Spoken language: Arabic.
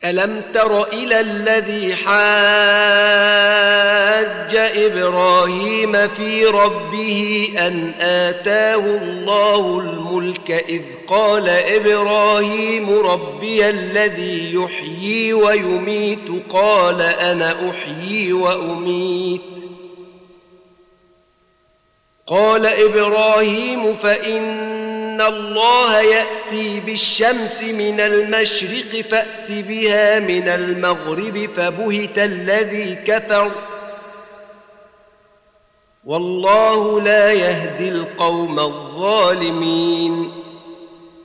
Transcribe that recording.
ألم تر إلى الذي حاج إبراهيم في ربه أن آتاه الله الملك إذ قال إبراهيم ربي الذي يحيي ويميت قال أنا أحيي وأميت قال إبراهيم فإن الله يأتي بالشمس من المشرق فأت بها من المغرب فبهت الذي كفر والله لا يهدي القوم الظالمين